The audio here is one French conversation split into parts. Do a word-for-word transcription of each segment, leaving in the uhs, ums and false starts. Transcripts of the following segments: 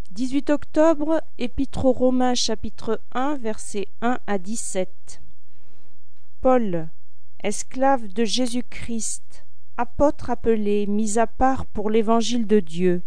dix-huit octobre, Épître aux Romains chapitre un, versets un à dix-sept. Paul, esclave de Jésus-Christ, apôtre appelé, mis à part pour l'évangile de Dieu,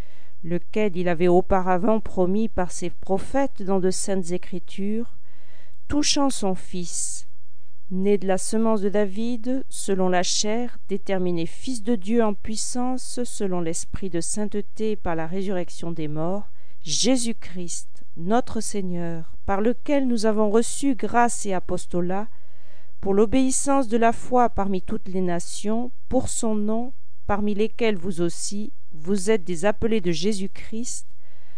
lequel il avait auparavant promis par ses prophètes dans de saintes Écritures, touchant son Fils, né de la semence de David, selon la chair, déterminé Fils de Dieu en puissance, selon l'esprit de sainteté par la résurrection des morts, Jésus-Christ, notre Seigneur, par lequel nous avons reçu grâce et apostolat, pour l'obéissance de la foi parmi toutes les nations, pour son nom, parmi lesquels vous aussi, vous êtes des appelés de Jésus-Christ,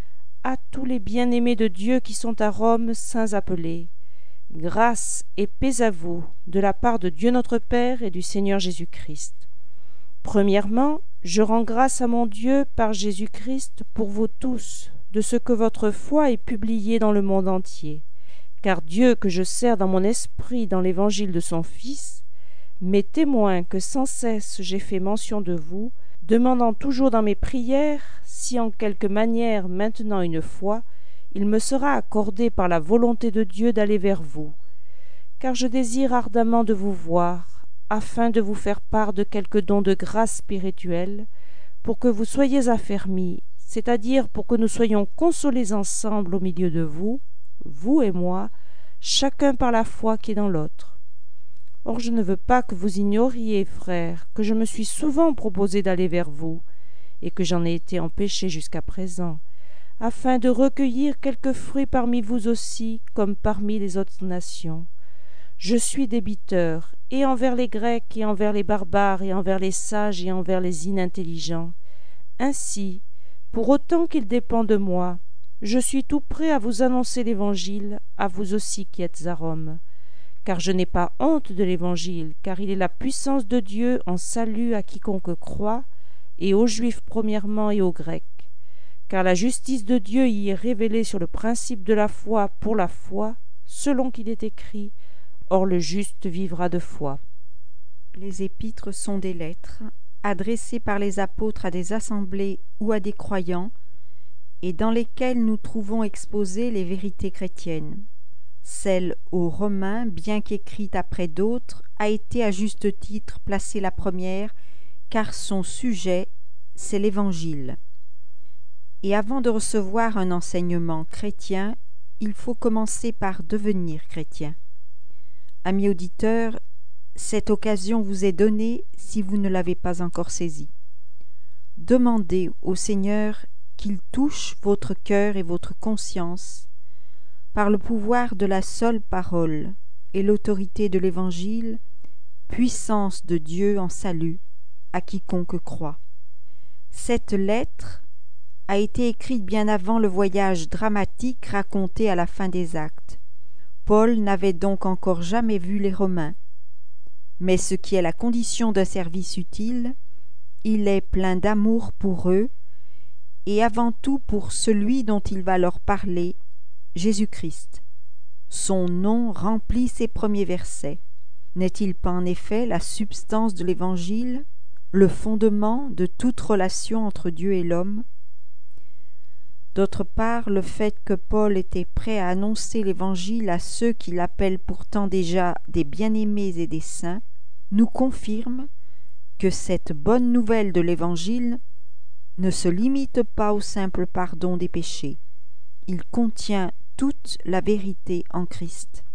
à tous les bien-aimés de Dieu qui sont à Rome, saints appelés. Grâce et paix à vous, de la part de Dieu notre Père et du Seigneur Jésus-Christ. Premièrement, je rends grâce à mon Dieu par Jésus-Christ pour vous tous, de ce que votre foi est publiée dans le monde entier. Car Dieu, que je sers dans mon esprit dans l'évangile de son Fils, m'est témoin que sans cesse j'ai fait mention de vous, demandant toujours dans mes prières si en quelque manière, maintenant une fois, il me sera accordé par la volonté de Dieu d'aller vers vous. Car je désire ardemment de vous voir, afin de vous faire part de quelques dons de grâce spirituelle, pour que vous soyez affermis, c'est-à-dire pour que nous soyons consolés ensemble au milieu de vous, vous et moi, chacun par la foi qui est dans l'autre. Or je ne veux pas que vous ignoriez, frères, que je me suis souvent proposé d'aller vers vous, et que j'en ai été empêché jusqu'à présent, afin de recueillir quelques fruits parmi vous aussi, comme parmi les autres nations. Je suis débiteur, et envers les Grecs, et envers les barbares, et envers les sages, et envers les inintelligents. Ainsi, pour autant qu'il dépend de moi, je suis tout prêt à vous annoncer l'Évangile, à vous aussi qui êtes à Rome. Car je n'ai pas honte de l'Évangile, car il est la puissance de Dieu en salut à quiconque croit, et aux Juifs premièrement et aux Grecs. Car la justice de Dieu y est révélée sur le principe de la foi pour la foi, selon qu'il est écrit, « Or le juste vivra de foi ». Les épîtres sont des lettres, adressées par les apôtres à des assemblées ou à des croyants, et dans lesquelles nous trouvons exposées les vérités chrétiennes. Celle aux Romains, bien qu'écrite après d'autres, a été à juste titre placée la première, car son sujet, c'est l'Évangile. Et avant de recevoir un enseignement chrétien, il faut commencer par devenir chrétien. Amis auditeurs, cette occasion vous est donnée si vous ne l'avez pas encore saisie. Demandez au Seigneur qu'il touche votre cœur et votre conscience par le pouvoir de la seule parole et l'autorité de l'Évangile, puissance de Dieu en salut à quiconque croit. Cette lettre a été écrite bien avant le voyage dramatique raconté à la fin des Actes. Paul n'avait donc encore jamais vu les Romains, mais ce qui est la condition d'un service utile, il est plein d'amour pour eux, et avant tout pour celui dont il va leur parler, Jésus-Christ. Son nom remplit ces premiers versets. N'est-il pas en effet la substance de l'Évangile, le fondement de toute relation entre Dieu et l'homme? D'autre part, le fait que Paul était prêt à annoncer l'Évangile à ceux qui l'appellent pourtant déjà des bien-aimés et des saints, nous confirme que cette bonne nouvelle de l'Évangile ne se limite pas au simple pardon des péchés. Il contient toute la vérité en Christ.